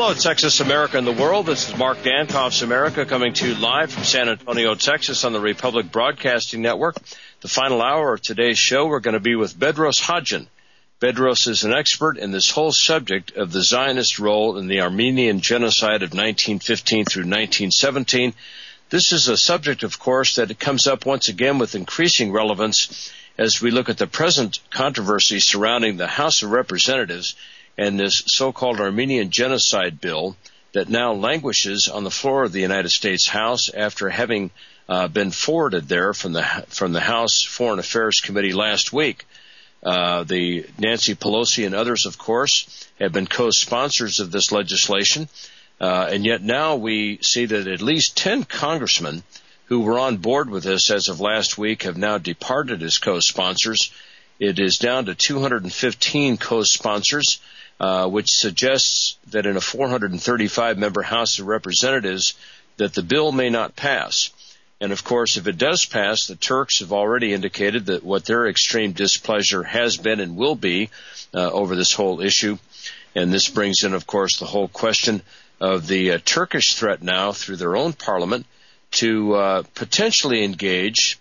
Hello, Texas, America, and the world. This is Mark Dankoff's America coming to you live from San Antonio, Texas on the Republic Broadcasting Network. The final hour of today's show, we're going to be with Bedros Hadjian. Bedros is an expert in this whole subject of the Zionist role in the Armenian genocide of 1915 through 1917. This is a subject, of course, that comes up once again with increasing relevance as we look at the present controversy surrounding the House of Representatives and this so-called Armenian genocide bill that now languishes on the floor of the United States House after having been forwarded there from the House Foreign Affairs Committee last week. The Nancy Pelosi and others, of course, have been co-sponsors of this legislation, and yet now we see that at least 10 congressmen who were on board with this as of last week have now departed as co-sponsors. It is down to 215 co-sponsors, which suggests that in a 435-member House of Representatives that the bill may not pass. And, of course, if it does pass, the Turks have already indicated that what their extreme displeasure has been and will be over this whole issue. And this brings in, of course, the whole question of the Turkish threat now through their own parliament to potentially engage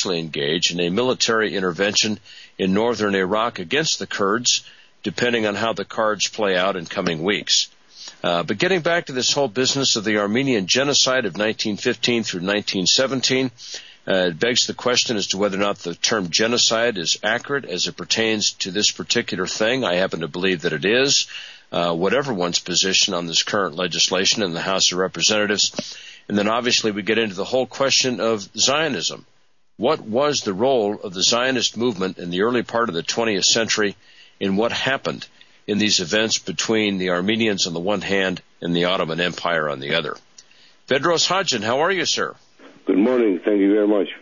in a military intervention in northern Iraq against the Kurds, depending on how the cards play out in coming weeks. But getting back to this whole business of the Armenian genocide of 1915 through 1917, it begs the question as to whether or not the term genocide is accurate as it pertains to this particular thing. I happen to believe that it is, whatever one's position on this current legislation in the House of Representatives. And then obviously we get into the whole question of Zionism. What was the role of the Zionist movement in the early part of the 20th century in what happened in these events between the Armenians on the one hand and the Ottoman Empire on the other? Bedros Hadjian, how are you, sir? Good morning. Thank you very much.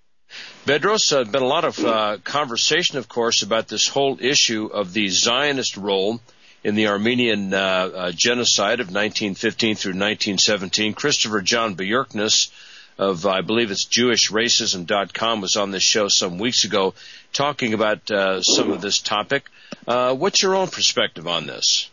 Bedros, been a lot of conversation, of course, about this whole issue of the Zionist role in the Armenian genocide of 1915 through 1917. Christopher John Bjorkness of, I believe it's JewishRacism.com, was on this show some weeks ago talking about some of this topic. What's your own perspective on this?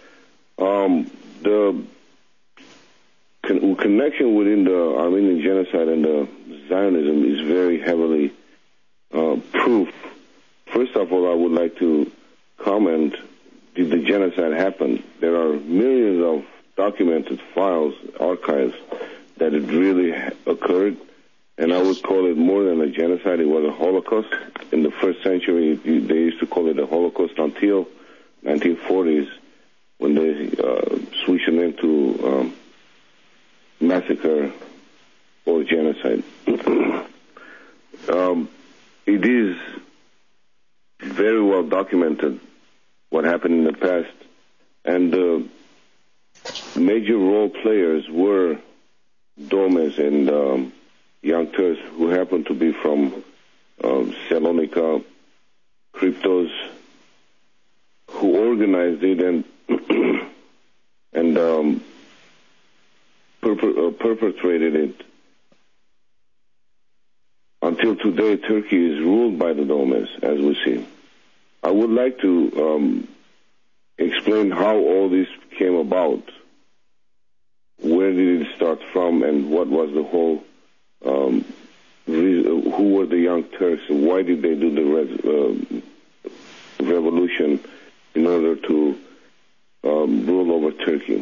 The connection within the Armenian genocide and the Zionism is very heavily proof. First of all, I would like to comment, did the genocide happen? There are millions of documented files, archives, that it really occurred, and I would call it more than a genocide. It was a Holocaust. In the first century, they used to call it a Holocaust until 1940s, when they switched it into massacre or genocide. It is very well documented what happened in the past, and the major role players were Domes and Young Turks, who happened to be from Salonika, Cryptos, who organized it and perpetrated it. Until today, Turkey is ruled by the Domes, as we see. I would like to explain how all this came about. Where did it start from, and what was the whole reason? Who were the Young Turks, and why did they do the revolution in order to rule over Turkey?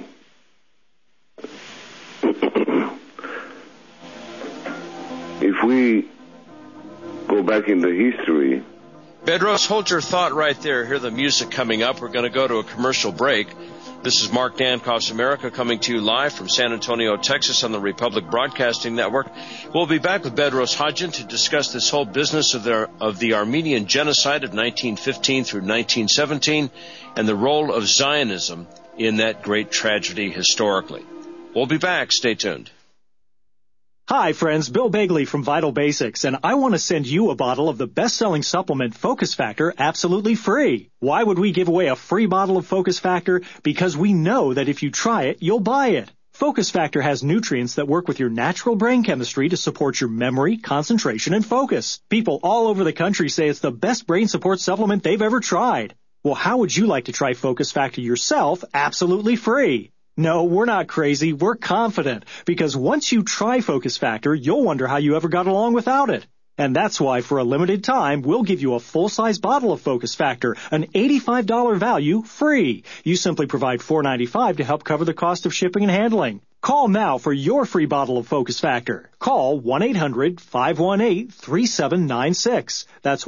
If we go back in the history... Bedros, hold your thought right there. Hear the music coming up. We're going to go to a commercial break. This is Mark Dankoff's America coming to you live from San Antonio, Texas on the Republic Broadcasting Network. We'll be back with Bedros Hadjian to discuss this whole business of the Armenian genocide of 1915 through 1917 and the role of Zionism in that great tragedy historically. We'll be back. Stay tuned. Hi, friends. Bill Bagley from Vital Basics, and I want to send you a bottle of the best-selling supplement Focus Factor absolutely free. Why would we give away a free bottle of Focus Factor? Because we know that if you try it, you'll buy it. Focus Factor has nutrients that work with your natural brain chemistry to support your memory, concentration, and focus. People all over the country say it's the best brain support supplement they've ever tried. Well, how would you like to try Focus Factor yourself absolutely free? No, we're not crazy. We're confident. Because once you try Focus Factor, you'll wonder how you ever got along without it. And that's why, for a limited time, we'll give you a full-size bottle of Focus Factor, an $85 value, free. You simply provide $4.95 to help cover the cost of shipping and handling. Call now for your free bottle of Focus Factor. Call 1-800-518-3796. That's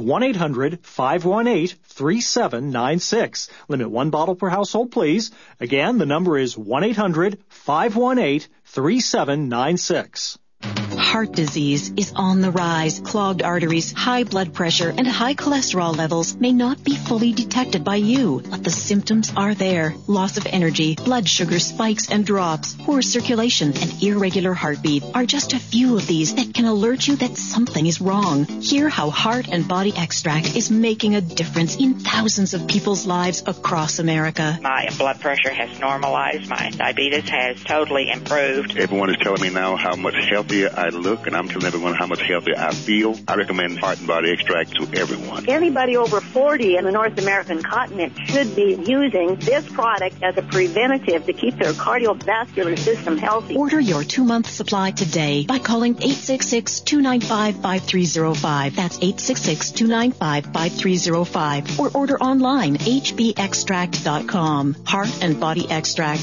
1-800-518-3796. Limit one bottle per household, please. Again, the number is 1-800-518-3796. Heart disease is on the rise. Clogged arteries, high blood pressure, and high cholesterol levels may not be fully detected by you, but the symptoms are there. Loss of energy, blood sugar spikes and drops, poor circulation, and irregular heartbeat are just a few of these that can alert you that something is wrong. Hear how Heart and Body Extract is making a difference in thousands of people's lives across America. My blood pressure has normalized. My diabetes has totally improved. Everyone is telling me now how much healthier I look, and I'm telling everyone how much healthier I feel. I recommend Heart and Body Extract to everyone. Anybody over 40 in the North American continent should be using this product as a preventative to keep their cardiovascular system healthy. Order your 2-month supply today by calling 866-295-5305. That's 866-295-5305. Or order online, hbextract.com. Heart and Body Extract,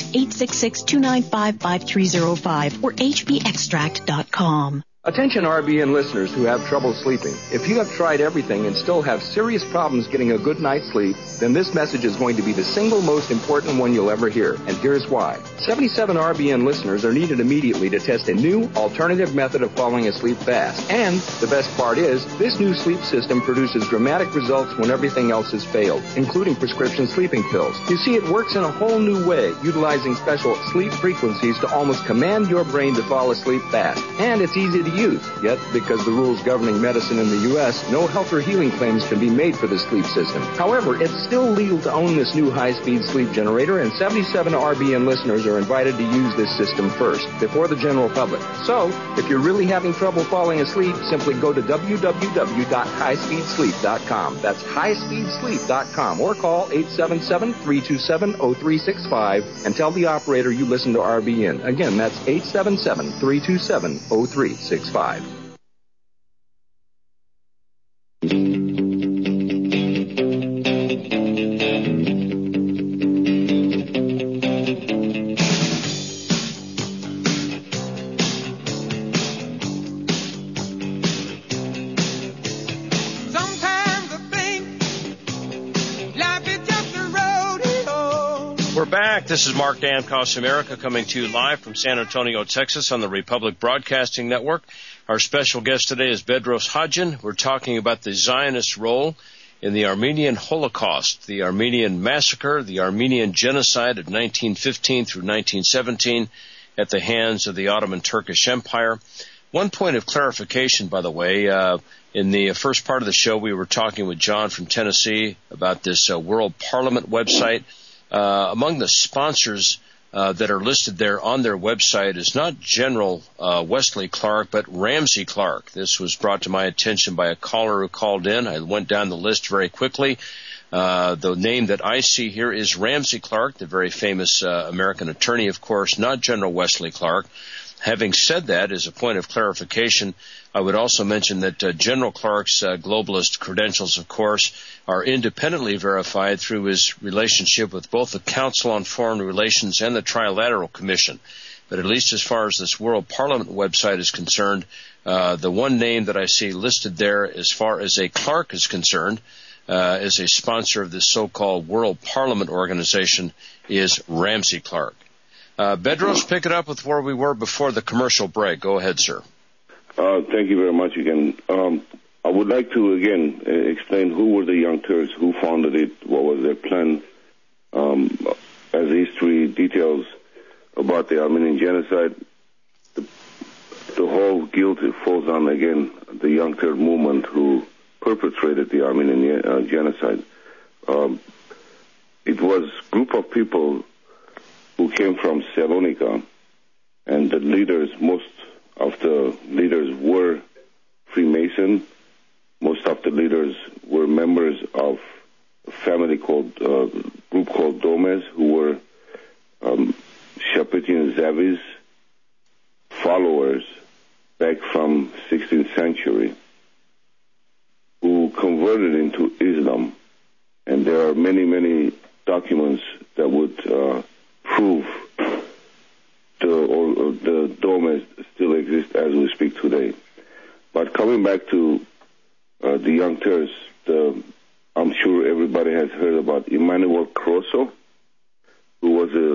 866-295-5305 or hbextract.com. Attention RBN listeners who have trouble sleeping. If you have tried everything and still have serious problems getting a good night's sleep, then this message is going to be the single most important one you'll ever hear. And here's why. 77 RBN listeners are needed immediately to test a new alternative method of falling asleep fast. And the best part is, this new sleep system produces dramatic results when everything else has failed, including prescription sleeping pills. You see, it works in a whole new way, utilizing special sleep frequencies to almost command your brain to fall asleep fast. And it's easy to use. Yet, because the rules governing medicine in the U.S., no health or healing claims can be made for the sleep system. However, it's still legal to own this new high-speed sleep generator, and 77 RBN listeners are invited to use this system first, before the general public. So, if you're really having trouble falling asleep, simply go to www.highspeedsleep.com. That's highspeedsleep.com, or call 877-327-0365 and tell the operator you listen to RBN. Again, that's 877-327-0365. We're back. This is Mark Dankoff's America coming to you live from San Antonio, Texas on the Republic Broadcasting Network. Our special guest today is Bedros Hadjian. We're talking about the Zionist role in the Armenian Holocaust, the Armenian massacre, the Armenian genocide of 1915 through 1917 at the hands of the Ottoman Turkish Empire. One point of clarification, by the way, in the first part of the show we were talking with John from Tennessee about this World Parliament website. Among the sponsors that are listed there on their website is not General Wesley Clark, but Ramsey Clark. This was brought to my attention by a caller who called in. I went down the list very quickly. The name that I see here is Ramsey Clark, the very famous American attorney, of course, not General Wesley Clark. Having said that, as a point of clarification, I would also mention that General Clark's globalist credentials, of course, are independently verified through his relationship with both the Council on Foreign Relations and the Trilateral Commission. But at least as far as this World Parliament website is concerned, the one name that I see listed there as far as a Clark is concerned, as a sponsor of this so-called World Parliament organization, is Ramsey Clark. Bedros, pick it up with where we were before the commercial break. Go ahead, sir. Thank you very much again. I would like to, again, explain who were the Young Turks, who founded it, what was their plan, as history details about the Armenian genocide. The whole guilt falls on, again, the Young Turk movement who perpetrated the Armenian genocide. It was a group of people who came from Salonika, and the leaders, most of the leaders were Freemason. Most of the leaders were members of a family called, group called Gomez, who were Shabetian Zevi's followers back from 16th century who converted into Islam. And there are many, many documents that would prove the dome still exists as we speak today. But coming back to the Young Turks, I'm sure everybody has heard about Emmanuel Crosso, who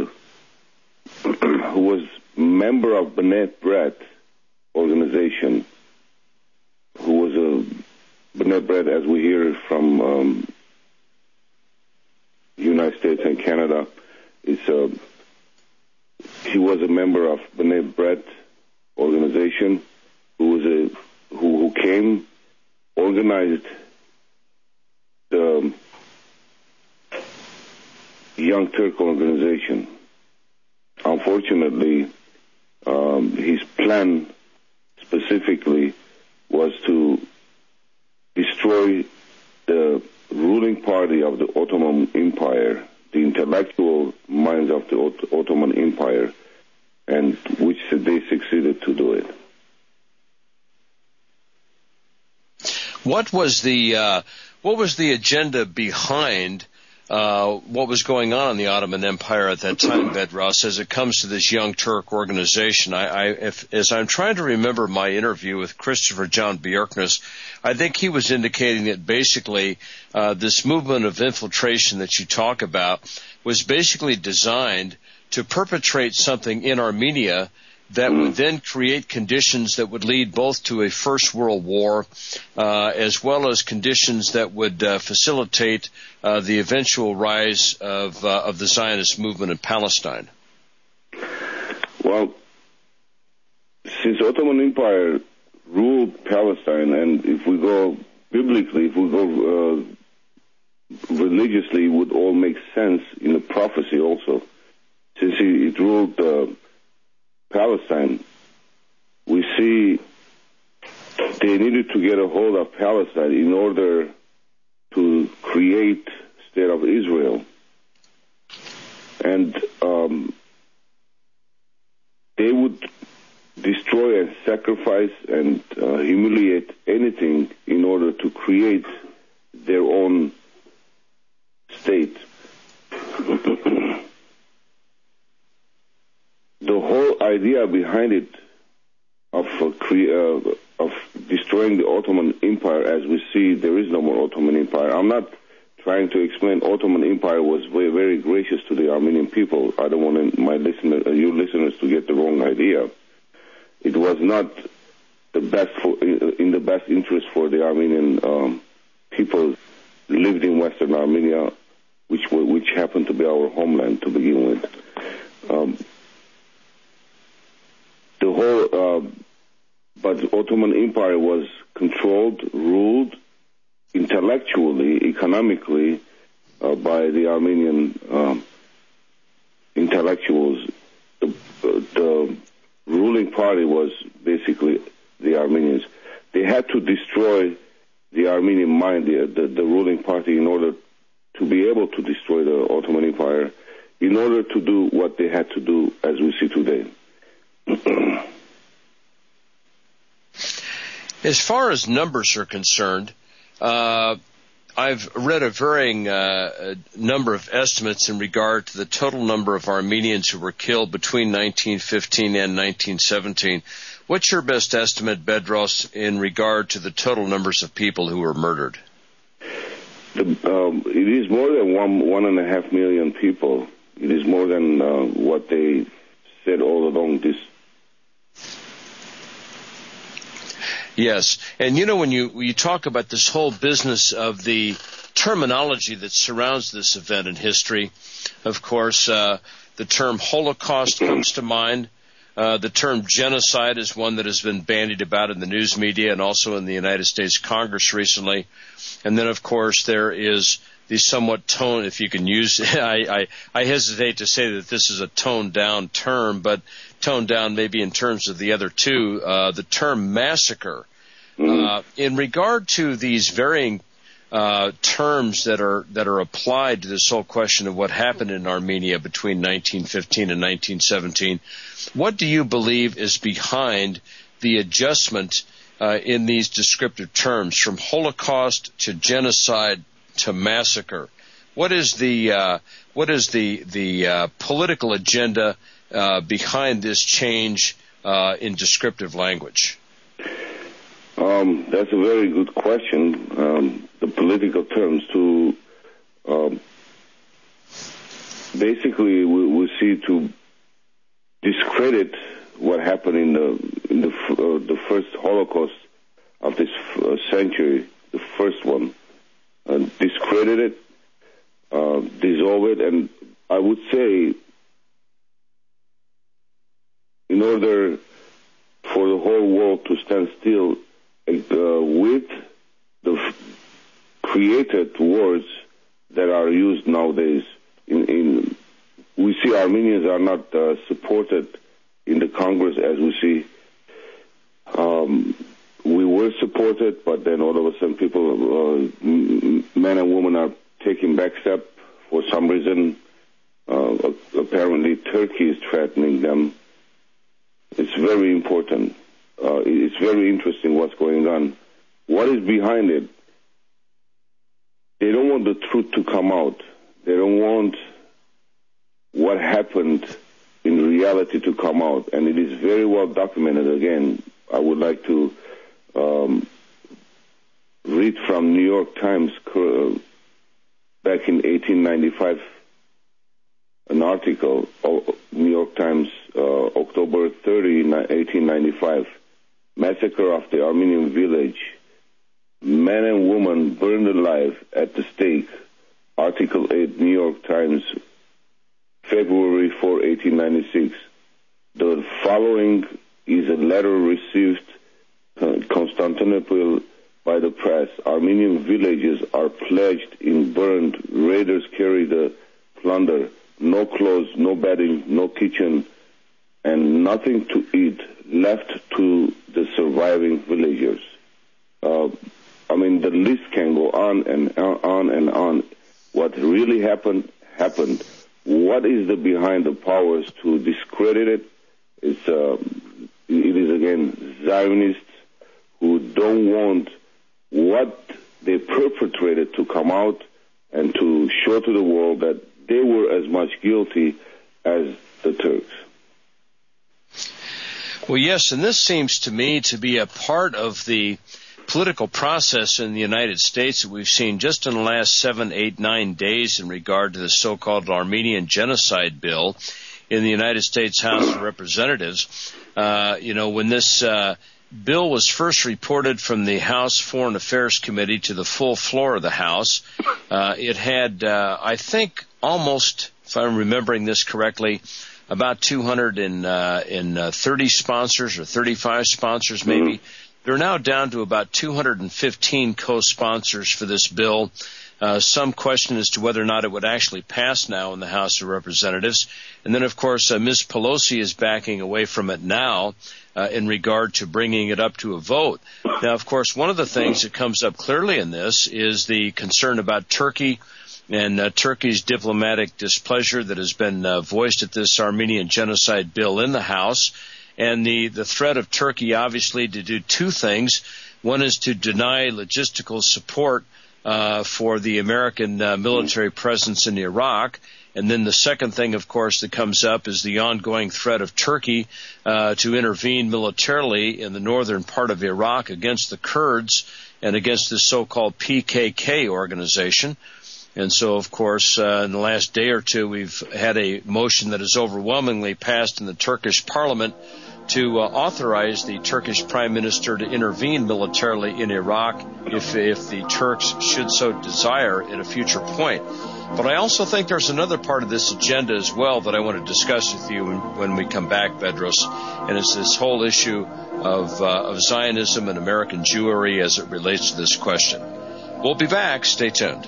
was member of B'nai B'rith organization, who was a B'nai B'rith, as we hear from United States and Canada. He was a member of B'nai B'rith organization, who came, organized the Young Turk organization. Unfortunately, his plan specifically was to destroy the ruling party of the Ottoman Empire, the intellectual minds of the Ottoman Empire, and which they succeeded to do it. What was the agenda behind what was going on in the Ottoman Empire at that time, Bedros, as it comes to this Young Turk organization? As I'm trying to remember my interview with Christopher John Björknes, I think he was indicating that basically this movement of infiltration that you talk about was basically designed to perpetrate something in Armenia that would then create conditions that would lead both to a First World War as well as conditions that would facilitate the eventual rise of the Zionist movement in Palestine. Well, since Ottoman Empire ruled Palestine, and if we go biblically, if we go religiously, it would all make sense in the prophecy also. Since it ruled Palestine, we see they needed to get a hold of Palestine in order to create state of Israel. And they would destroy and sacrifice and humiliate anything in order to create their own state. The whole idea behind it of destroying the Ottoman Empire, as we see, there is no more Ottoman Empire. I'm not trying to explain Ottoman Empire was very, very gracious to the Armenian people. I don't want your listeners to get the wrong idea. It was not the best in the best interest for the Armenian people lived in Western Armenia, which happened to be our homeland to begin with. But the Ottoman Empire was controlled, ruled intellectually, economically by the Armenian intellectuals. The ruling party was basically the Armenians. They had to destroy the Armenian mind, the ruling party, in order to be able to destroy the Ottoman Empire, in order to do what they had to do as we see today. As far as numbers are concerned, I've read a varying number of estimates in regard to the total number of Armenians who were killed between 1915 and 1917. What's your best estimate, Bedros, in regard to the total numbers of people who were murdered? It is more than 1.5 million people. It is more than what they said all along this. Yes, and when you talk about this whole business of the terminology that surrounds this event in history, of course, the term Holocaust comes to mind. The term genocide is one that has been bandied about in the news media and also in the United States Congress recently. And then, of course, there is the somewhat tone, if you can use, I hesitate to say that this is a toned-down term, but toned down maybe in terms of the other two, the term massacre. In regard to these varying terms that are applied to this whole question of what happened in Armenia between 1915 and 1917. What do you believe is behind the adjustment in these descriptive terms, from Holocaust to genocide to massacre? What is the political agenda behind this change in descriptive language? That's a very good question. The political terms to basically we see to discredit what happened in the first Holocaust of this century, the first one, discredit it, dissolve it, and I would say, in order for the whole world to stand still with the created words that are used nowadays, we see Armenians are not supported in the Congress as we see. We were supported, but then all of a sudden people, men and women, are taking back step for some reason. Apparently Turkey is threatening them. It's very important. It's very interesting what's going on. What is behind it? They don't want the truth to come out. They don't want what happened in reality to come out. And it is very well documented. Again, I would like to read from New York Times back in 1895, an article, New York Times, October 30, 1895, massacre of the Armenian village, men and women burned alive at the stake, Article 8, New York Times, February 4, 1896. The following is a letter received Constantinople by the press. Armenian villages are pledged in burned. Raiders carry the plunder. No clothes, no bedding, no kitchen, and nothing to eat left to the surviving villagers. The list can go on and on and on. What really happened. What is the behind the powers to discredit it? It is again Zionists who don't want what they perpetrated to come out and to show to the world that they were as much guilty as the Turks. Well, yes, and this seems to me to be a part of the political process in the United States that we've seen just in the last 7, 8, 9 days in regard to the so-called Armenian genocide bill in the United States House of Representatives. When this bill was first reported from the House Foreign Affairs Committee to the full floor of the House, it had, I think, almost, if I'm remembering this correctly, about 230 sponsors or 35 sponsors maybe. They're now down to about 215 co-sponsors for this bill. Some question as to whether or not it would actually pass now in the House of Representatives. And then, of course, Ms. Pelosi is backing away from it now in regard to bringing it up to a vote. Now, of course, one of the things that comes up clearly in this is the concern about Turkey and Turkey's diplomatic displeasure that has been voiced at this Armenian genocide bill in the House, and the threat of Turkey, obviously, to do two things. One is to deny logistical support for the American military presence in Iraq. And then the second thing, of course, that comes up is the ongoing threat of Turkey to intervene militarily in the northern part of Iraq against the Kurds and against the so-called PKK organization. And so, of course, in the last day or two, we've had a motion that is overwhelmingly passed in the Turkish parliament to authorize the Turkish prime minister to intervene militarily in Iraq if the Turks should so desire at a future point. But I also think there's another part of this agenda as well that I want to discuss with you when we come back, Bedros, and it's this whole issue of Zionism and American Jewry as it relates to this question. We'll be back. Stay tuned.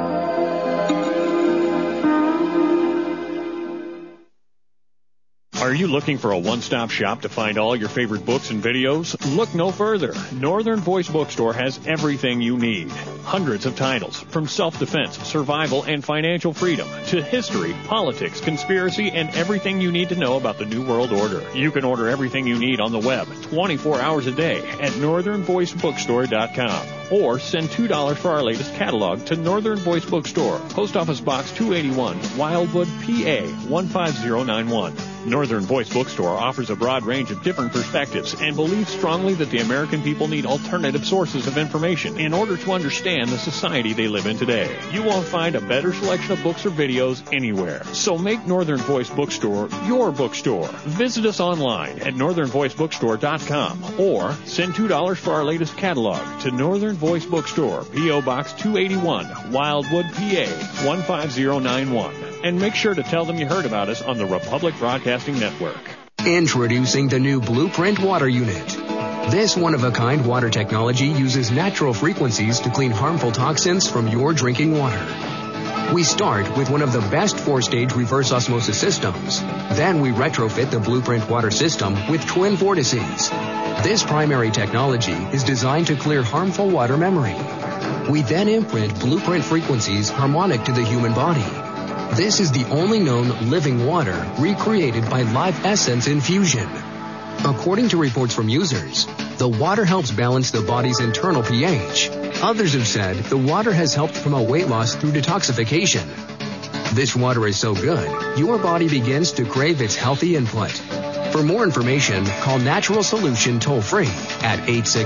Are Are you looking for a one-stop shop to find all your favorite books and videos? Look no further. Northern Voice Bookstore has everything you need. Hundreds of titles, from self-defense, survival, and financial freedom, to history, politics, conspiracy, and everything you need to know about the New World Order. You can order everything you need on the web 24 hours a day at northernvoicebookstore.com. Or send $2 for our latest catalog to Northern Voice Bookstore, Post Office Box 281, Wildwood, PA 15091. Northern Voice Bookstore offers a broad range of different perspectives and believes strongly that the American people need alternative sources of information in order to understand the society they live in today. You won't find a better selection of books or videos anywhere. So make Northern Voice Bookstore your bookstore. Visit us online at northernvoicebookstore.com or send $2 for our latest catalog to Northern Voice Bookstore, P.O. Box 281, Wildwood, PA 15091. And make sure to tell them you heard about us on the Republic Broadcasting Network. Introducing the new Blueprint Water Unit. This one-of-a-kind water technology uses natural frequencies to clean harmful toxins from your drinking water. We start with one of the best 4-stage reverse osmosis systems. Then we retrofit the Blueprint water system with twin vortices. This primary technology is designed to clear harmful water memory. We then imprint Blueprint frequencies harmonic to the human body. This is the only known living water recreated by Live Essence infusion. According to reports from users, the water helps balance the body's internal pH. Others have said the water has helped promote weight loss through detoxification. This water is so good, your body begins to crave its healthy input. For more information, call Natural Solution toll-free at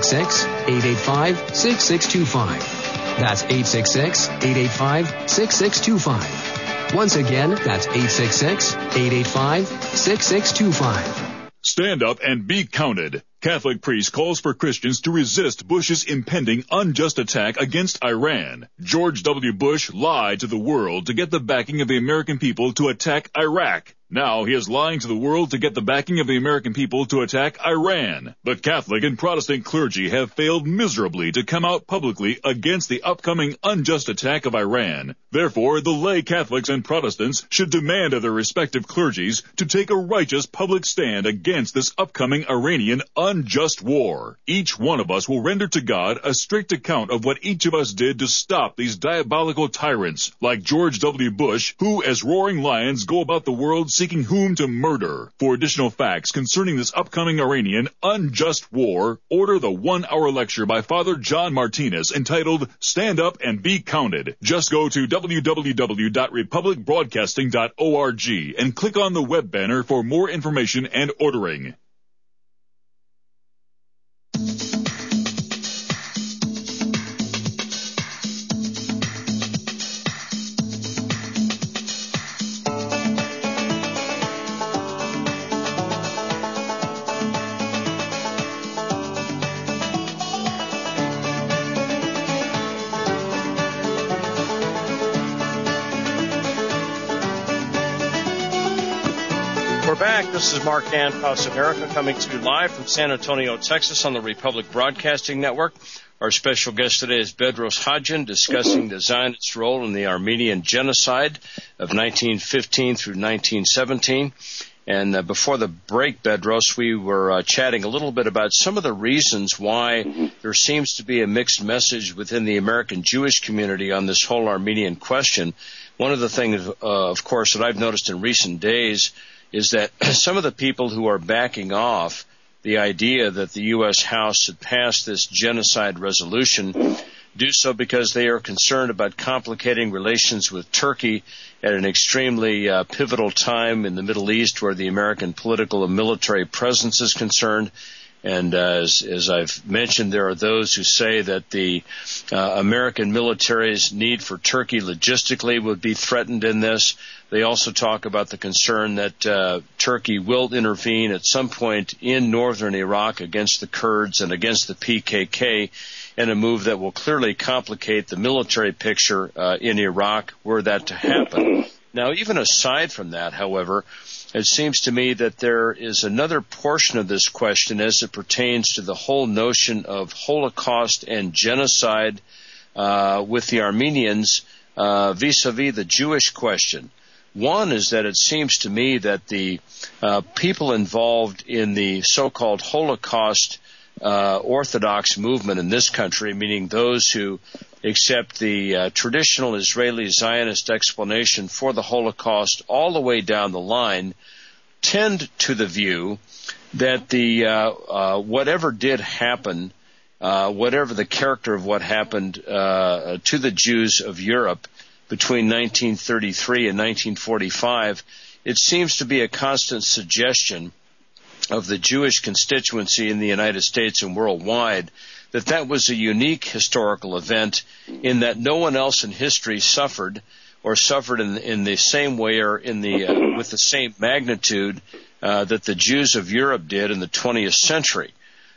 866-885-6625. That's 866-885-6625. Once again, that's 866-885-6625. Stand up and be counted. Catholic priest calls for Christians to resist Bush's impending unjust attack against Iran. George W. Bush lied to the world to get the backing of the American people to attack Iraq. Now he is lying to the world to get the backing of the American people to attack Iran. But Catholic and Protestant clergy have failed miserably to come out publicly against the upcoming unjust attack of Iran. Therefore, the lay Catholics and Protestants should demand of their respective clergies to take a righteous public stand against this upcoming Iranian unjust war. Each one of us will render to God a strict account of what each of us did to stop these diabolical tyrants, like George W. Bush, who, as roaring lions, go about the world seeking whom to murder. For additional facts concerning this upcoming Iranian unjust war, order the 1-hour lecture by Father John Martinez entitled Stand Up and Be Counted. Just go to www.republicbroadcasting.org and click on the web banner for more information and ordering. This is Mark Dantos America coming to you live from San Antonio, Texas on the Republic Broadcasting Network. Our special guest today is Bedros Hadjian discussing the Zionist role in the Armenian genocide of 1915 through 1917. And before the break, Bedros, we were chatting a little bit about some of the reasons why there seems to be a mixed message within the American Jewish community on this whole Armenian question. One of the things, of course, that I've noticed in recent days is that some of the people who are backing off the idea that the U.S. House should pass this genocide resolution do so because they are concerned about complicating relations with Turkey at an extremely pivotal time in the Middle East where the American political and military presence is concerned. And as I've mentioned, there are those who say that the American military's need for Turkey logistically would be threatened in this. They also talk about the concern that Turkey will intervene at some point in northern Iraq against the Kurds and against the PKK in a move that will clearly complicate the military picture in Iraq were that to happen. Now, even aside from that, however, it seems to me that there is another portion of this question as it pertains to the whole notion of Holocaust and genocide with the Armenians vis-a-vis the Jewish question. One is that it seems to me that the people involved in the so-called Holocaust Orthodox movement in this country, meaning those who accept the traditional Israeli Zionist explanation for the Holocaust all the way down the line, tend to the view that the whatever did happen, whatever the character of what happened to the Jews of Europe between 1933 and 1945, it seems to be a constant suggestion of the Jewish constituency in the United States and worldwide that was a unique historical event in that no one else in history suffered in the same way or with the same magnitude that the Jews of Europe did in the 20th century.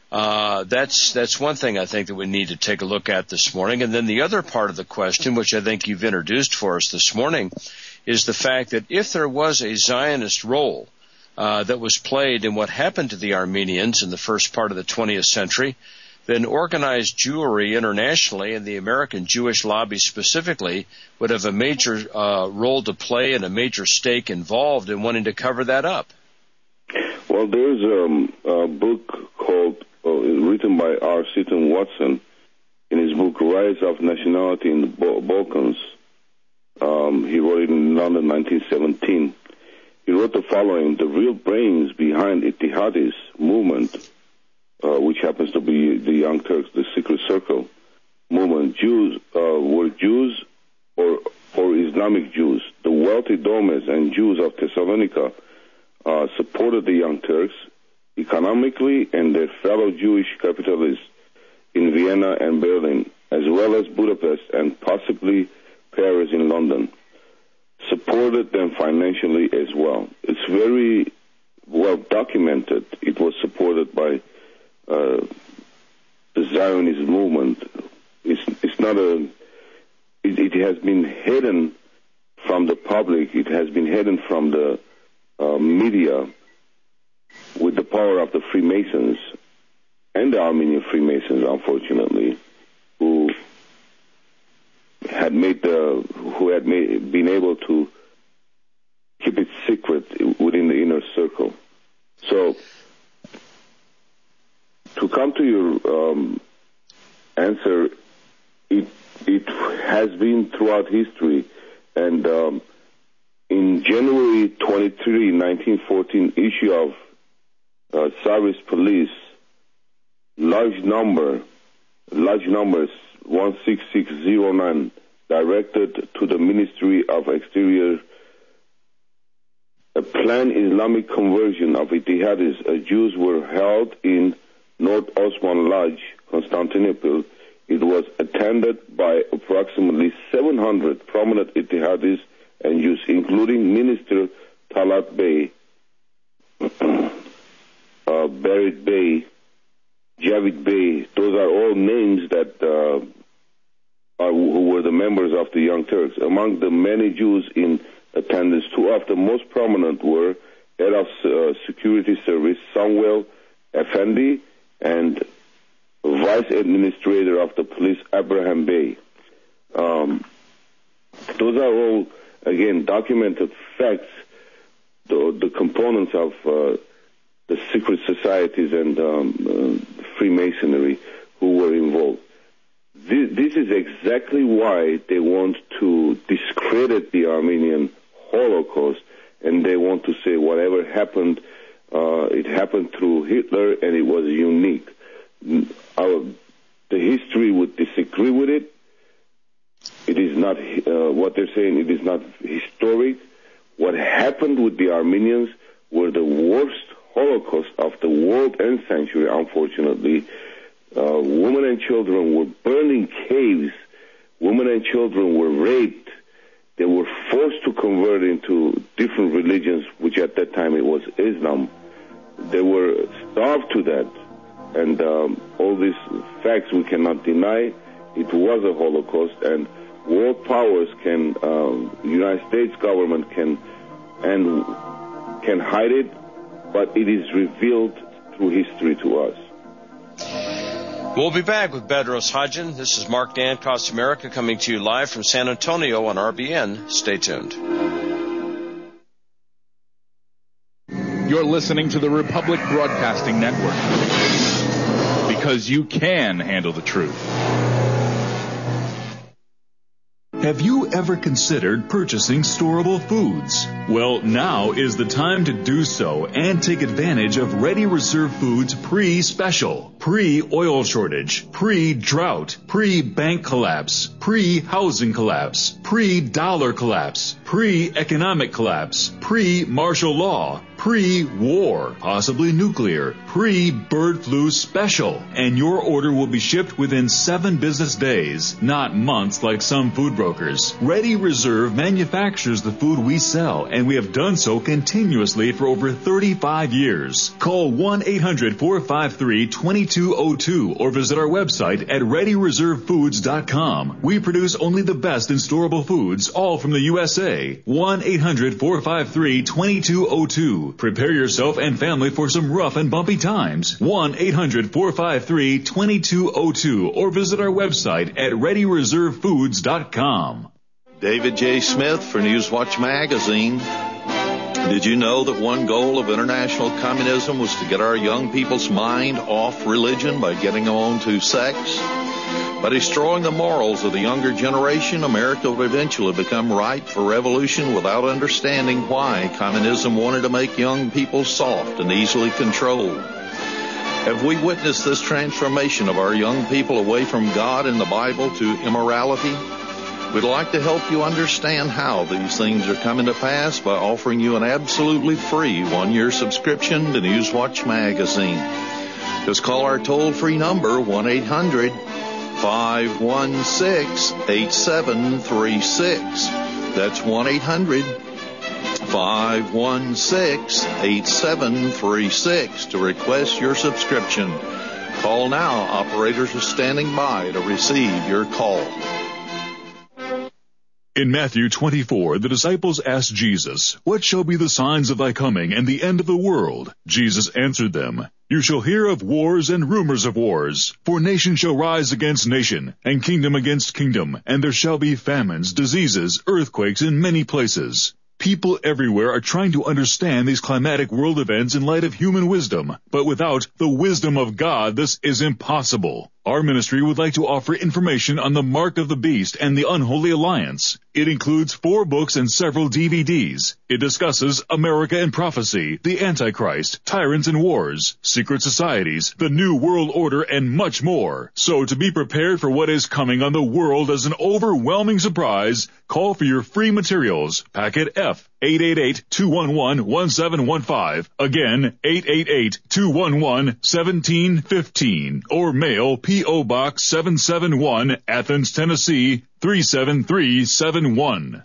That's one thing I think that we need to take a look at this morning. And then the other part of the question, which I think you've introduced for us this morning, is the fact that if there was a Zionist role that was played in what happened to the Armenians in the first part of the 20th century, then organized Jewry internationally and the American Jewish lobby specifically would have a major role to play and a major stake involved in wanting to cover that up. Well, there's a book called, written by R. Seton Watson in his book Rise of Nationality in the Balkans. He wrote it in London, 1917. He wrote the following: the real brains behind Ittihadist movement, which happens to be the Young Turks, the Secret Circle movement, were Jews or Islamic Jews. The wealthy Domes and Jews of Thessalonica supported the Young Turks economically, and their fellow Jewish capitalists in Vienna and Berlin, as well as Budapest and possibly Paris and London, supported them financially as well. It's very well documented. It was supported by the Zionist movement. It's not it has been hidden from the public. It has been hidden from the media with the power of the Freemasons and the Armenian Freemasons, unfortunately, who had been able to keep it secret within the inner circle. So, to come to your answer, it has been throughout history, and in January 23, 1914 issue of Tsarist Police, large numbers 16609 directed to the Ministry of Exterior a planned Islamic conversion of Ittihadis. Jews were held in North Osman Lodge, Constantinople. It was attended by approximately 700 prominent Ittihadis and Jews, including Minister Talat Bey, Berit Bey, Javid Bey. Those are all names that who were the members of the Young Turks. Among the many Jews in attendance, two of the most prominent were head of security service Samuel Effendi and vice administrator of the police Abraham Bey. Those are all, again, documented facts, the components of the secret societies and Freemasonry who were involved. This is exactly why they want to discredit the Armenian Holocaust, and they want to say whatever happened, it happened through Hitler and it was unique. The history would disagree with it. It is not, what they're saying, it is not historic. What happened with the Armenians were the worst Holocaust of the world and century, unfortunately. Women and children were burned in caves. Women and children were raped. They were forced to convert into different religions, which at that time it was Islam. They were starved to death. And all these facts we cannot deny. It was a Holocaust, and world powers can, United States government can hide it, but it is revealed through history to us. We'll be back with Bedros Hadjian. This is Mark Dankoff's America coming to you live from San Antonio on RBN. Stay tuned. You're listening to the Republic Broadcasting Network. Because you can handle the truth. Have you ever considered purchasing storable foods? Well, now is the time to do so and take advantage of Ready Reserve Foods pre-special, pre-oil shortage, pre-drought, pre-bank collapse, pre-housing collapse, pre-dollar collapse, pre-economic collapse, pre-martial law, pre-war, possibly nuclear, pre-bird flu special. And your order will be shipped within 7 business days, not months like some food brokers. Ready Reserve manufactures the food we sell, and we have done so continuously for over 35 years. Call 1-800-453-2202 or visit our website at ReadyReserveFoods.com. We produce only the best in storable foods, all from the USA. 1-800-453-2202. Prepare yourself and family for some rough and bumpy times. 1-800-453-2202 or visit our website at ReadyReserveFoods.com. David J. Smith for Newswatch Magazine. Did you know that one goal of international communism was to get our young people's mind off religion by getting them on to sex? By destroying the morals of the younger generation, America would eventually become ripe for revolution without understanding why communism wanted to make young people soft and easily controlled. Have we witnessed this transformation of our young people away from God and the Bible to immorality? We'd like to help you understand how these things are coming to pass by offering you an absolutely free 1-year subscription to Newswatch Magazine. Just call our toll-free number, 1-800-516-8736. That's 1-800-516-8736 to request your subscription. Call now. Operators are standing by to receive your call. In Matthew 24, the disciples asked Jesus, "What shall be the signs of thy coming and the end of the world?" Jesus answered them, "You shall hear of wars and rumors of wars. For nation shall rise against nation, and kingdom against kingdom, and there shall be famines, diseases, earthquakes in many places." People everywhere are trying to understand these climatic world events in light of human wisdom, but without the wisdom of God, this is impossible. Our ministry would like to offer information on the Mark of the Beast and the Unholy Alliance. It includes 4 books and several DVDs. It discusses America and prophecy, the Antichrist, tyrants and wars, secret societies, the New World Order, and much more. So to be prepared for what is coming on the world as an overwhelming surprise, call for your free materials. Packet F, 888-211-1715. Again, 888-211-1715. Or mail P.O. Box 771, Athens, Tennessee, 37371.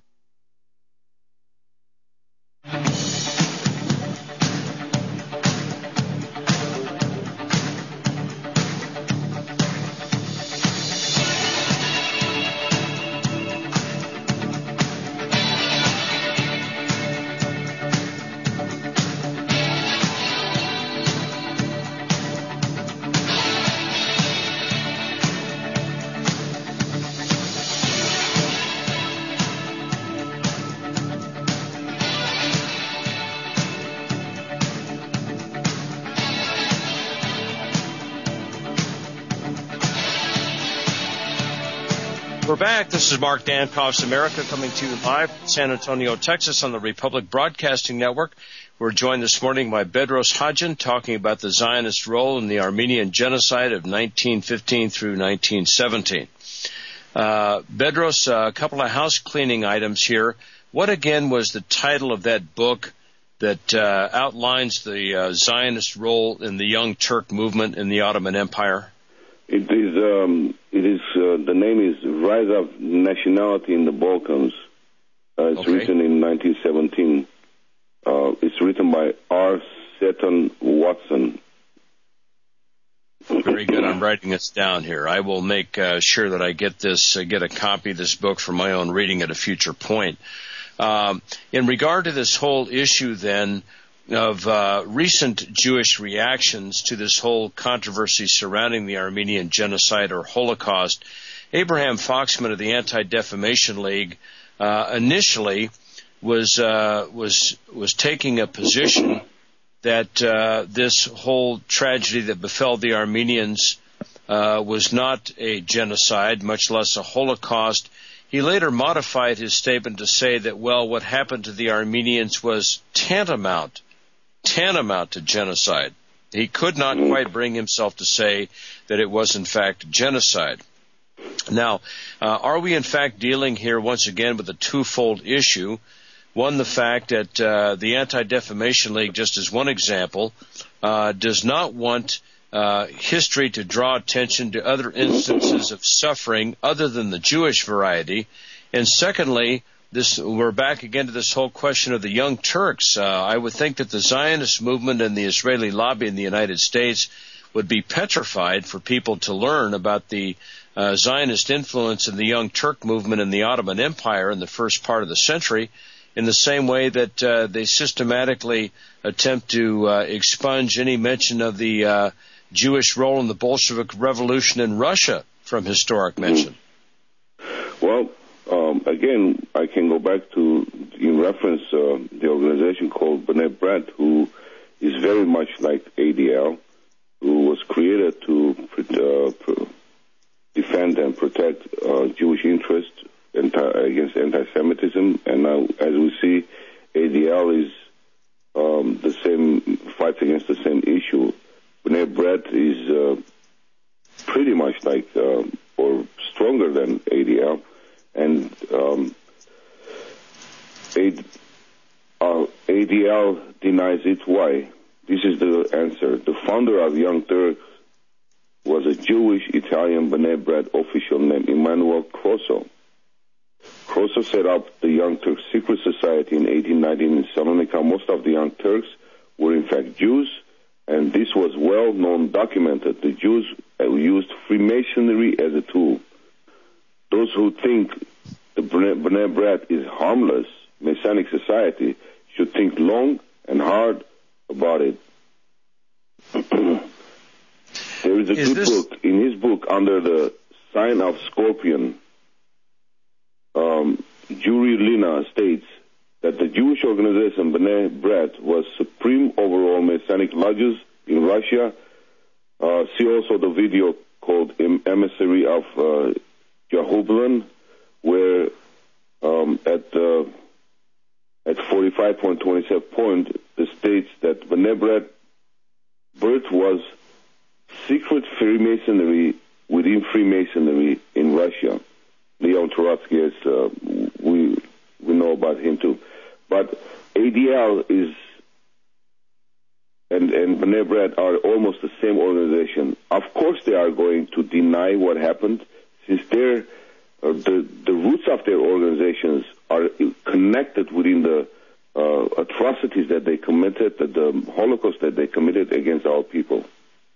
We're back. This is Mark Dankoff's America coming to you live from San Antonio, Texas on the Republic Broadcasting Network. We're joined this morning by Bedros Hadjian talking about the Zionist role in the Armenian genocide of 1915 through 1917. Bedros, a couple of house cleaning items here. What again was the title of that book that outlines the Zionist role in the Young Turk movement in the Ottoman Empire? It is. The name is Rise of Nationality in the Balkans. It's written in 1917. It's written by R. Seton Watson. Very good. I'm writing this down here. I will make sure that I get a copy of this book for my own reading at a future point. In regard to this whole issue, then, of recent Jewish reactions to this whole controversy surrounding the Armenian genocide or Holocaust, Abraham Foxman of the Anti-Defamation League initially was taking a position that this whole tragedy that befell the Armenians was not a genocide, much less a Holocaust. He later modified his statement to say that, well, what happened to the Armenians was tantamount to genocide. He could not quite bring himself to say that it was, in fact, genocide. Now, are we, in fact, dealing here, once again, with a twofold issue? One, the fact that the Anti-Defamation League, just as one example, does not want history to draw attention to other instances of suffering other than the Jewish variety. And secondly, we're back again to this whole question of the Young Turks. I would think that the Zionist movement and the Israeli lobby in the United States would be petrified for people to learn about the Zionist influence in the Young Turk movement in the Ottoman Empire in the first part of the century, in the same way that they systematically attempt to expunge any mention of the Jewish role in the Bolshevik Revolution in Russia from historic mention. Well, again, I can go back to, in reference, the organization called B'nai B'rith, who is very much like ADL, who was created to defend and protect Jewish interests against anti-Semitism. And now, as we see, ADL is the same, fights against the same issue. B'nai B'rith is pretty much like, or stronger than ADL. And ADL denies it. Why? This is the answer. The founder of Young Turks was a Jewish Italian B'nai B'rith official named Emanuel Crosso. Crosso set up the Young Turks secret society in 1819 in Salonika. Most of the Young Turks were in fact Jews, and this was well known, documented. The Jews used Freemasonry as a tool. Those who think the B'nai B'rith is harmless Masonic society should think long and hard about it. There is a good book. In his book, under the sign of Scorpion, Yuri Lina states that the Jewish organization B'nai B'rith was supreme over all Masonic lodges in Russia. See also the video called Emissary of Jehoblin, where at 45.27 point, it states that B'nai B'rith birth was secret Freemasonry within Freemasonry in Russia. Leon Trotsky, we know about him too. But ADL is and B'nai B'rith are almost the same organization. Of course, they are going to deny what happened, since they're the roots of their organizations are connected within the atrocities that they committed, the Holocaust that they committed against our people.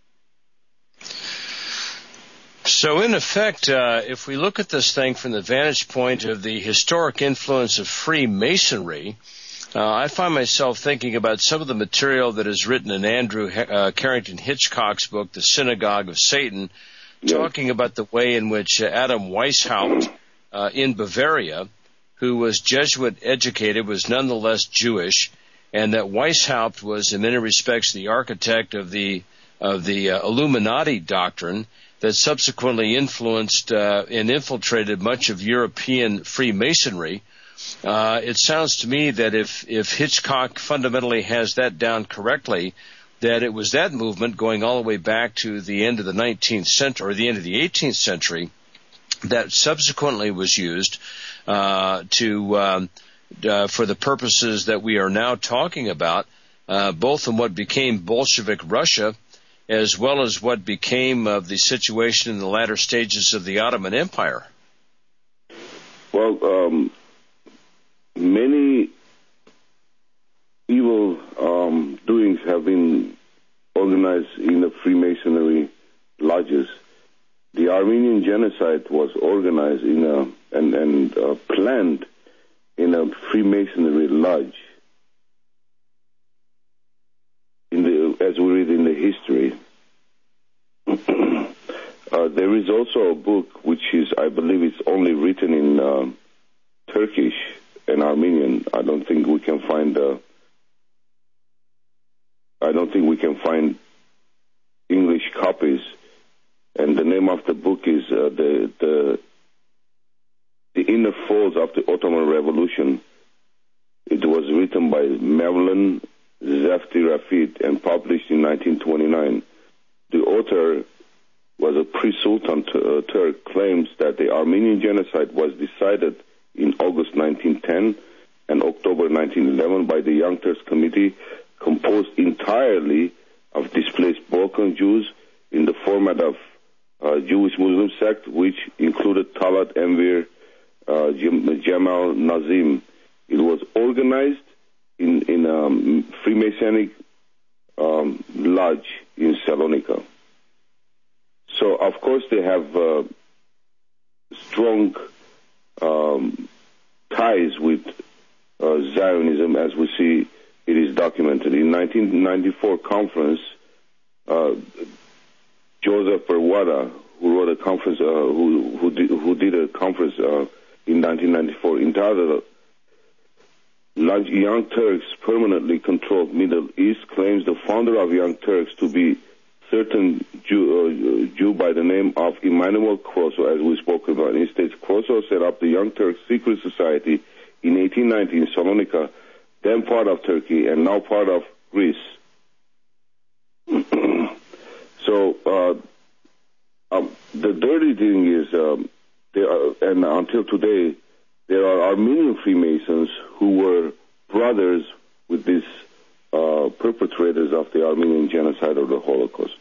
So, in effect, if we look at this thing from the vantage point of the historic influence of Freemasonry, I find myself thinking about some of the material that is written in Andrew Carrington Hitchcock's book, The Synagogue of Satan, talking about the way in which Adam Weishaupt in Bavaria, who was Jesuit educated, was nonetheless Jewish, and that Weishaupt was in many respects the architect of the Illuminati doctrine that subsequently influenced and infiltrated much of European Freemasonry. It sounds to me that if Hitchcock fundamentally has that down correctly, that it was that movement going all the way back to the end of the 19th century or the end of the 18th century that subsequently was used for the purposes that we are now talking about, both in what became Bolshevik Russia as well as what became of the situation in the latter stages of the Ottoman Empire. Well, many evil doings have been organized in the Freemasonry lodges. The Armenian genocide was organized in and planned in a Freemasonry lodge. As we read in the history, there is also a book which is, I believe, it's only written in Turkish and Armenian. I don't think we can find I don't think we can find English copies. And the name of the book is the Inner Folds of the Ottoman Revolution. It was written by Mevlan Zefti Rafid and published in 1929. The author was a pre-Sultan Turk, claims that the Armenian genocide was decided in August 1910 and October 1911 by the Young Turks Committee, composed entirely of displaced Balkan Jews in the format of Jewish Muslim sect, which included Talat Enver, Jamal Nazim. It was organized in a Freemasonic lodge in Salonika. So, of course, they have strong ties with Zionism, as we see it is documented. In 1994 conference, Joseph Berwada, who wrote a conference, who did a conference in 1994 entitled "Young Turks Permanently Controlled Middle East," claims the founder of Young Turks to be certain Jew by the name of Emanuel Kroso, as we spoke about. Instead, Kroso set up the Young Turks Secret Society in 1890 in Salonika, then part of Turkey and now part of Greece. So the dirty thing is, and until today, there are Armenian Freemasons who were brothers with these perpetrators of the Armenian genocide or the Holocaust.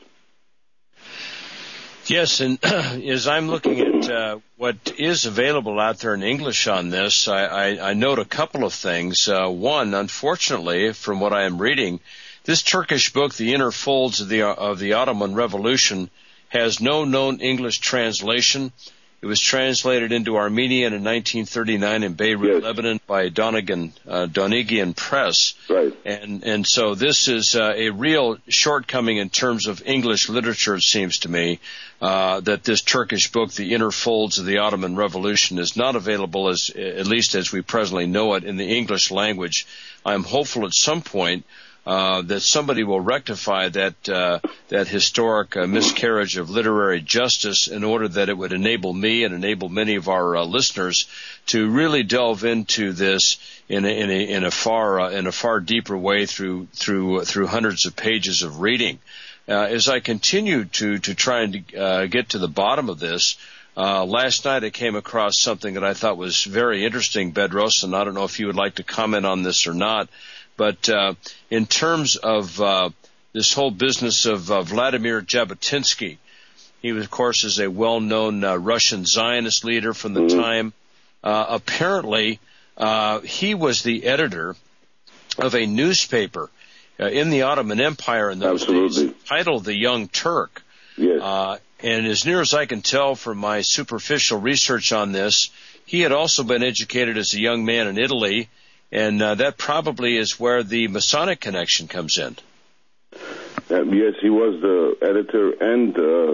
Yes, and as I'm looking at what is available out there in English on this, I note a couple of things. One, unfortunately, from what I am reading, this Turkish book, The Inner Folds of the Ottoman Revolution, has no known English translation. It was translated into Armenian in 1939 in Beirut, yes, Lebanon, by Donegian Press. Right. And so this is a real shortcoming in terms of English literature, it seems to me, that this Turkish book, The Inner Folds of the Ottoman Revolution, is not available, at least as we presently know it, in the English language. I'm hopeful at some point that somebody will rectify that historic miscarriage of literary justice in order that it would enable me and enable many of our listeners to really delve into this in a far deeper way through hundreds of pages of reading. As I continue to try and get to the bottom of this, last night I came across something that I thought was very interesting, Bedros, and I don't know if you would like to comment on this or not. But in terms of this whole business of Vladimir Jabotinsky, he, of course, is a well-known Russian Zionist leader from the time. Apparently, he was the editor of a newspaper in the Ottoman Empire in those days, titled The Young Turk. Yes. And as near as I can tell from my superficial research on this, he had also been educated as a young man in Italy. And that probably is where the Masonic connection comes in. Yes, he was the editor and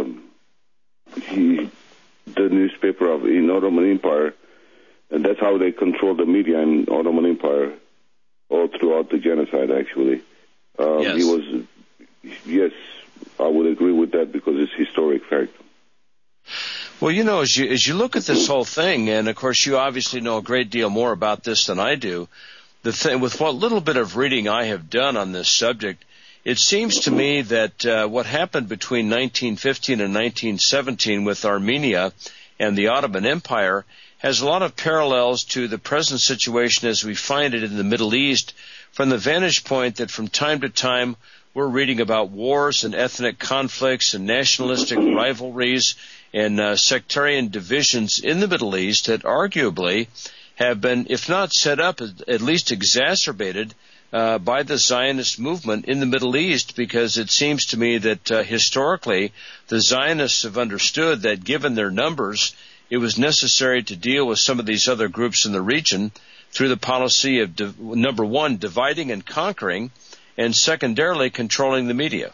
the newspaper in Ottoman Empire, and that's how they controlled the media in Ottoman Empire all throughout the genocide. Actually, yes. He was. Yes, I would agree with that because it's historic fact. Well, you know, as you look at this whole thing, and of course you obviously know a great deal more about this than I do, with what little bit of reading I have done on this subject, it seems to me that what happened between 1915 and 1917 with Armenia and the Ottoman Empire has a lot of parallels to the present situation as we find it in the Middle East, from the vantage point that from time to time we're reading about wars and ethnic conflicts and nationalistic rivalries and sectarian divisions in the Middle East that arguably have been, if not set up, at least exacerbated by the Zionist movement in the Middle East, because it seems to me that historically the Zionists have understood that given their numbers, it was necessary to deal with some of these other groups in the region through the policy of, number one, dividing and conquering, and secondarily controlling the media.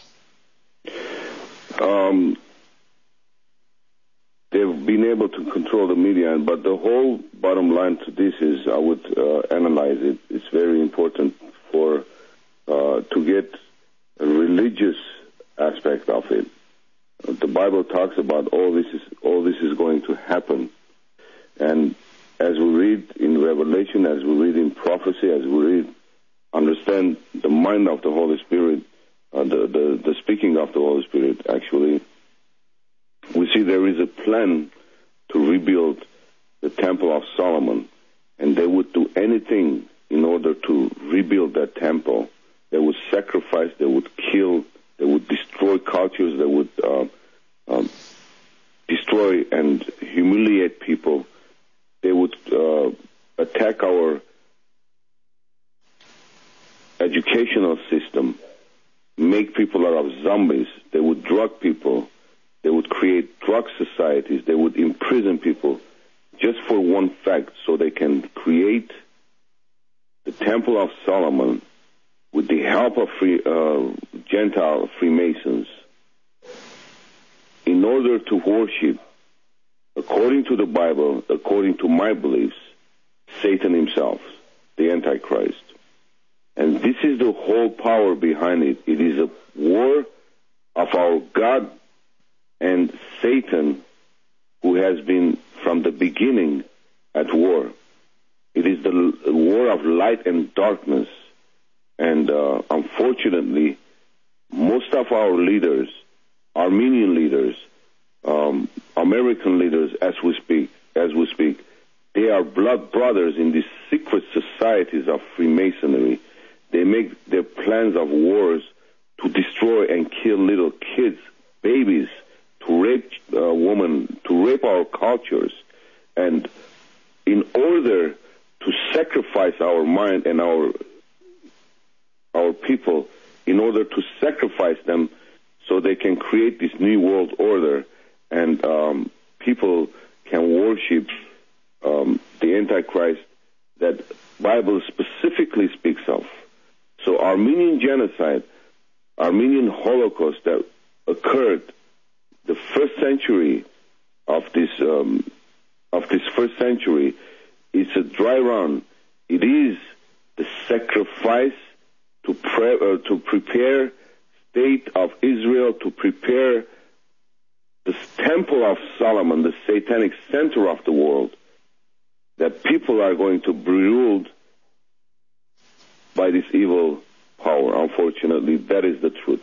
They've been able to control the media, but the whole bottom line to this is, I would analyze it. It's very important to get religious aspect of it. The Bible talks about all this is going to happen. And as we read in Revelation, as we read in prophecy, as we understand the mind of the Holy Spirit, the speaking of the Holy Spirit, actually, we see there is a plan to rebuild the Temple of Solomon, and they would do anything in order to rebuild that temple. They would sacrifice, they would kill, they would destroy cultures, they would destroy and humiliate people. They would attack our educational system, make people out of zombies. They would drug people. They would create drug societies. They would imprison people just for one fact, so they can create the Temple of Solomon with the help of Gentile Freemasons in order to worship, according to the Bible, according to my beliefs, Satan himself, the Antichrist. And this is the whole power behind it. It is a war of our God and Satan, who has been from the beginning at war. It is the war of light and darkness. And unfortunately, most of our leaders, Armenian leaders, American leaders, as we speak, they are blood brothers in these secret societies of Freemasonry. They make their plans of wars to destroy and kill little kids, babies, to rape women, to rape our cultures. And in order to sacrifice our mind and our people, in order to sacrifice them so they can create this new world order, and people can worship the Antichrist that Bible specifically speaks of. So Armenian genocide, Armenian Holocaust that occurred the first century of this first century, it's a dry run. It is the sacrifice to prepare state of Israel, to prepare the Temple of Solomon, the satanic center of the world, that people are going to be ruled by this evil power. Unfortunately, that is the truth.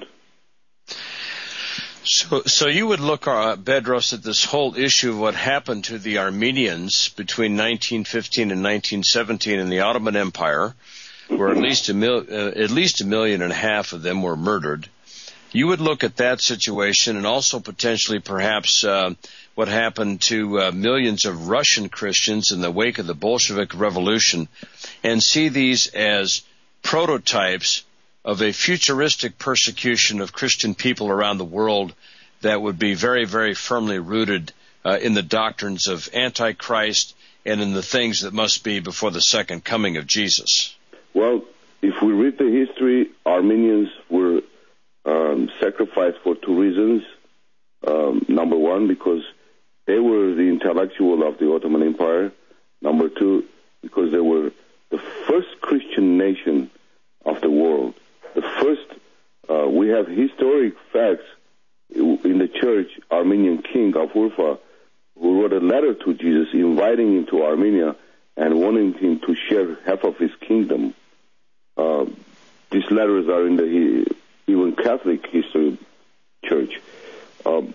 So you would look, Bedros, at this whole issue of what happened to the Armenians between 1915 and 1917 in the Ottoman Empire, where at least a million and a half of them were murdered. You would look at that situation and also potentially perhaps what happened to millions of Russian Christians in the wake of the Bolshevik Revolution, and see these as prototypes of a futuristic persecution of Christian people around the world that would be very, very firmly rooted in the doctrines of Antichrist and in the things that must be before the second coming of Jesus. Well, if we read the history, Armenians were sacrificed for two reasons. Number one, because they were the intellectual of the Ottoman Empire. Number two, because they were the first Christian nation of the world. The first, we have historic facts in the church. Armenian king of Urfa, who wrote a letter to Jesus inviting him to Armenia and wanting him to share half of his kingdom. These letters are in the even Catholic history church. So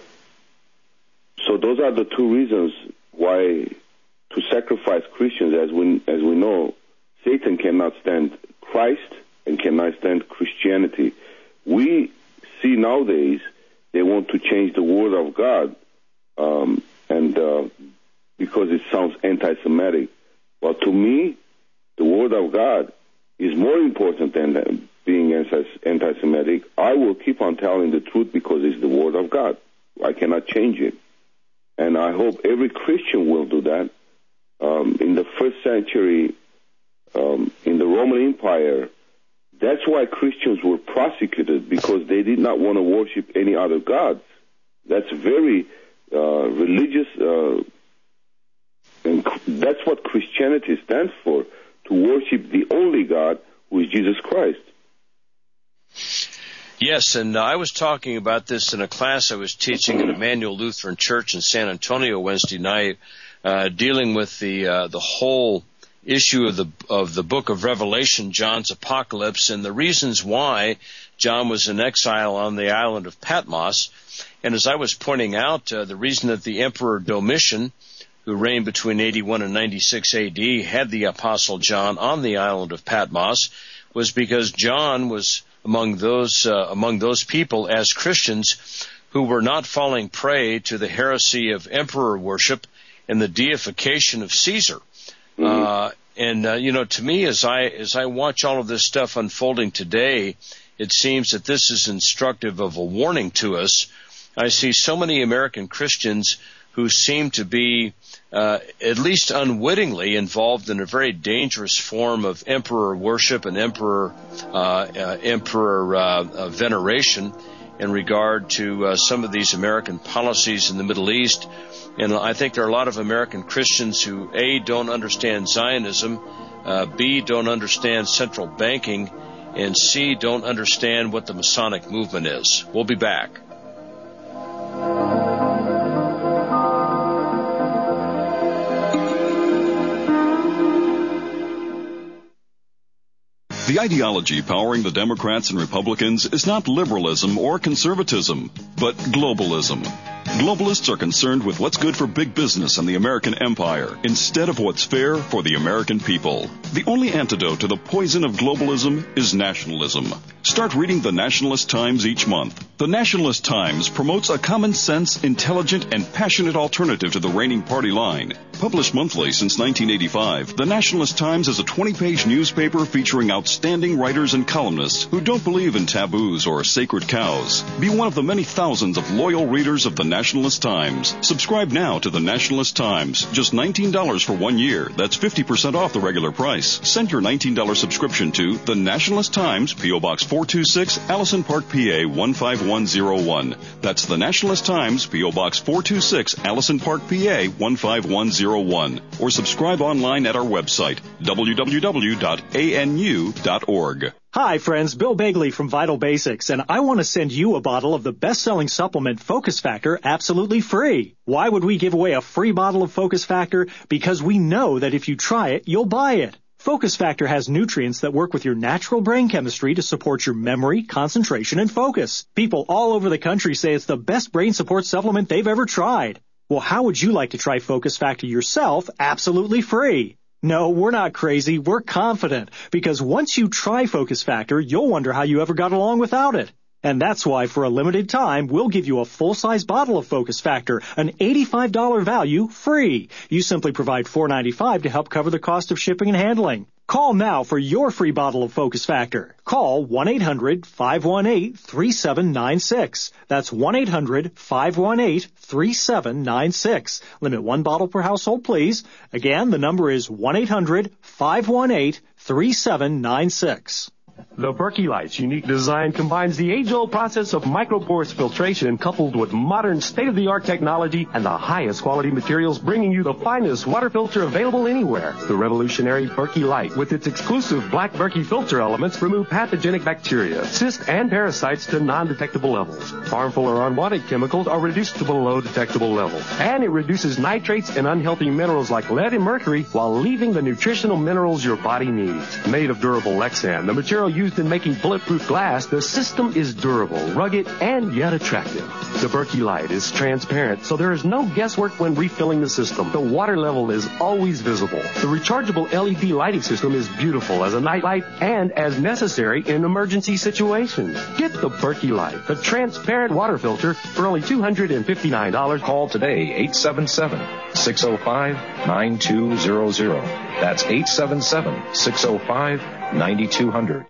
those are the two reasons why to sacrifice Christians. As we know, Satan cannot stand Christ and cannot stand Christianity. We see nowadays they want to change the word of God, and because it sounds anti-Semitic. But to me, the word of God is more important than being anti-Semitic. I will keep on telling the truth because it's the word of God. I cannot change it. And I hope every Christian will do that. In the first century, in the Roman Empire, that's why Christians were prosecuted, because they did not want to worship any other gods. That's very religious, and that's what Christianity stands for, to worship the only God, who is Jesus Christ. Yes, and I was talking about this in a class I was teaching at Emmanuel Lutheran Church in San Antonio Wednesday night, dealing with the whole issue of the book of Revelation, John's Apocalypse, and the reasons why John was in exile on the island of Patmos. And as I was pointing out, the reason that the Emperor Domitian, who reigned between 81 and 96 AD, had the Apostle John on the island of Patmos was because John was among those people as Christians who were not falling prey to the heresy of emperor worship and the deification of Caesar. To me, as I watch all of this stuff unfolding today, it seems that this is instructive of a warning to us. I see so many American Christians who seem to be, at least unwittingly, involved in a very dangerous form of emperor worship and emperor veneration in regard to some of these American policies in the Middle East. And I think there are a lot of American Christians who, A, don't understand Zionism, B, don't understand central banking, and C, don't understand what the Masonic movement is. We'll be back. The ideology powering the Democrats and Republicans is not liberalism or conservatism, but globalism. Globalists are concerned with what's good for big business and the American empire instead of what's fair for the American people. The only antidote to the poison of globalism is nationalism. Start reading the Nationalist Times each month. The Nationalist Times promotes a common sense, intelligent, and passionate alternative to the reigning party line. Published monthly since 1985, the Nationalist Times is a 20-page newspaper featuring outstanding writers and columnists who don't believe in taboos or sacred cows. Be one of the many thousands of loyal readers of the Nationalist Times. Subscribe now to the Nationalist Times. Just $19 for 1 year. That's 50% off the regular price. Send your $19 subscription to the Nationalist Times, P.O. Box 426, Allison Park, PA 15101. That's the Nationalist Times, P.O. Box 426, Allison Park, PA 15101. Or subscribe online at our website, www.anu.org. Hi, friends. Bill Begley from Vital Basics, and I want to send you a bottle of the best-selling supplement Focus Factor absolutely free. Why would we give away a free bottle of Focus Factor? Because we know that if you try it, you'll buy it. Focus Factor has nutrients that work with your natural brain chemistry to support your memory, concentration, and focus. People all over the country say it's the best brain support supplement they've ever tried. Well, how would you like to try Focus Factor yourself absolutely free? No, we're not crazy. We're confident. Because once you try Focus Factor, you'll wonder how you ever got along without it. And that's why, for a limited time, we'll give you a full-size bottle of Focus Factor, an $85 value, free. You simply provide $4.95 to help cover the cost of shipping and handling. Call now for your free bottle of Focus Factor. Call 1-800-518-3796. That's 1-800-518-3796. Limit one bottle per household, please. Again, the number is 1-800-518-3796. The Berkey Light's unique design combines the age-old process of microporous filtration coupled with modern state-of-the-art technology and the highest quality materials, bringing you the finest water filter available anywhere. The revolutionary Berkey Light, with its exclusive black Berkey filter elements, remove pathogenic bacteria, cysts, and parasites to non-detectable levels. Harmful or unwanted chemicals are reduced to below detectable levels. And it reduces nitrates and unhealthy minerals like lead and mercury while leaving the nutritional minerals your body needs. Made of durable Lexan, the material used in making bulletproof glass, the system is durable, rugged, and yet attractive. The Berkey Light is transparent, so there is no guesswork when refilling the system. The water level is always visible. The rechargeable LED lighting system is beautiful as a night light and as necessary in emergency situations. Get the Berkey Light, the transparent water filter, for only $259. Call today, 877-605-9200. That's 877-605-9200.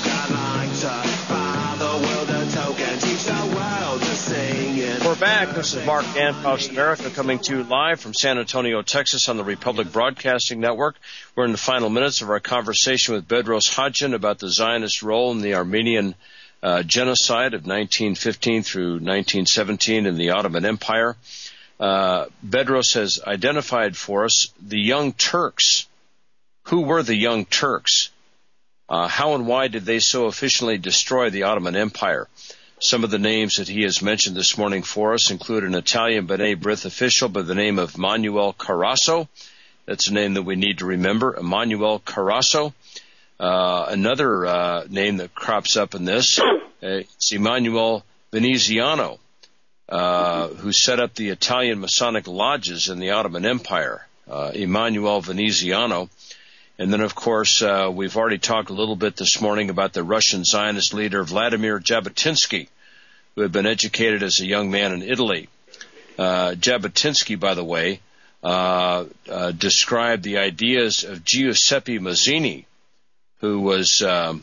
This This is Mark Dankoff's America coming to you live from San Antonio, Texas on the Republic Broadcasting Network. We're in the final minutes of our conversation with Bedros Hadjian about the Zionist role in the Armenian genocide of 1915 through 1917 in the Ottoman Empire. Bedros has identified for us the Young Turks. Who were the Young Turks? How and why did they so efficiently destroy the Ottoman Empire? Some of the names that he has mentioned this morning for us include an Italian B'nai B'rith official by the name of Manuel Carasso. That's a name that we need to remember, Emanuel Carasso. Another name that crops up in this is Emanuel Veneziano, who set up the Italian Masonic lodges in the Ottoman Empire. Emanuel Veneziano. And then, of course, we've already talked a little bit this morning about the Russian Zionist leader Vladimir Jabotinsky, who had been educated as a young man in Italy. Jabotinsky, by the way, described the ideas of Giuseppe Mazzini, who was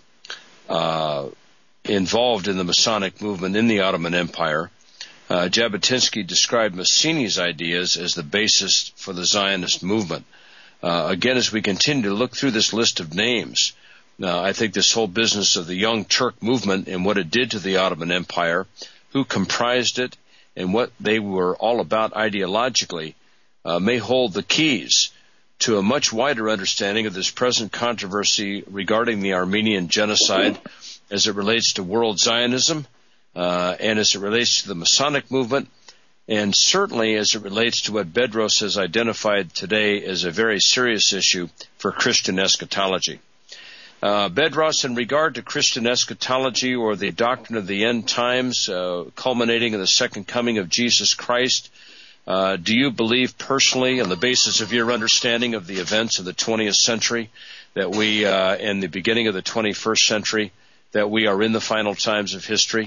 involved in the Masonic movement in the Ottoman Empire. Jabotinsky described Mazzini's ideas as the basis for the Zionist movement. Again, as we continue to look through this list of names, I think this whole business of the Young Turk movement and what it did to the Ottoman Empire, who comprised it, and what they were all about ideologically, may hold the keys to a much wider understanding of this present controversy regarding the Armenian genocide as it relates to world Zionism and as it relates to the Masonic movement, and certainly as it relates to what Bedros has identified today as a very serious issue for Christian eschatology. Bedros, in regard to Christian eschatology or the doctrine of the end times, culminating in the second coming of Jesus Christ, do you believe personally, on the basis of your understanding of the events of the 20th century, that we, in the beginning of the 21st century, that we are in the final times of history?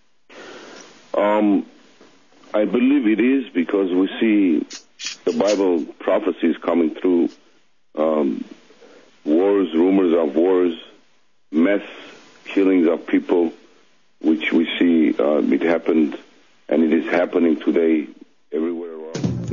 I believe it is, because we see the Bible prophecies coming through, wars, rumors of wars, mass killings of people, which we see it happened, and it is happening today